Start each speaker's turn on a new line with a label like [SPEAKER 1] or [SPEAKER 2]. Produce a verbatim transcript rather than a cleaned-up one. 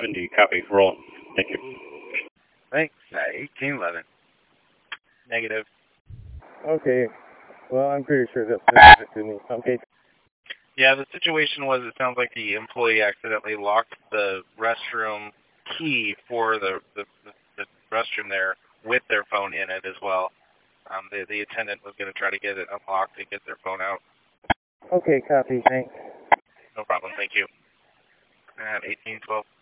[SPEAKER 1] seventy, copy, roll. Thank you.
[SPEAKER 2] Thanks, uh, eighteen eleven. Negative.
[SPEAKER 3] Okay, well, I'm pretty sure that's specific to me. Okay.
[SPEAKER 2] Yeah, the situation was it sounds like the employee accidentally locked the restroom key for the, the, the restroom there with their phone in it as well. Um, the, the attendant was going to try to get it unlocked and get their phone out.
[SPEAKER 3] Okay, copy, thanks.
[SPEAKER 2] No problem, thank you. At eighteen twelve.